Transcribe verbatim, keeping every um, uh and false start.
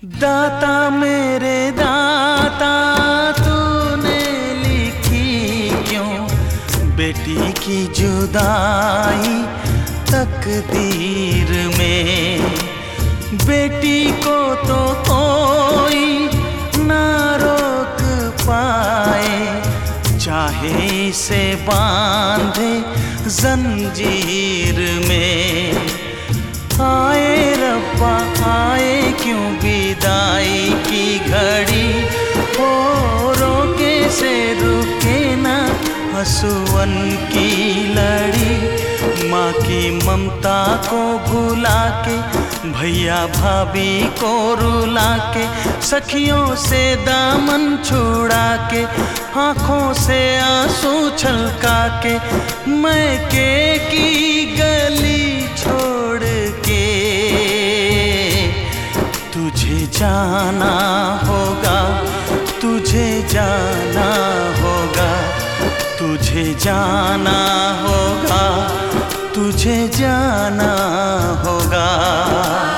दाता मेरे दाता तूने लिखी क्यों बेटी की जुदाई तकदीर में। बेटी को तो कोई ना रोक पाए, चाहे इसे बांधे जंजीर में। आए रब्बा आए क्यों विदाई की घड़ी, हो रोके से रुके ना हंसुअन की लड़ी। माँ की ममता को भुला के, भैया भाभी को रुला के, सखियों से दामन छुड़ा के, आँखों से आंसू छलका के, मैके की गली छोड़ के तुझे जाना होगा, तुझे जाना होगा, तुझे जाना होगा, तुझे जाना होगा।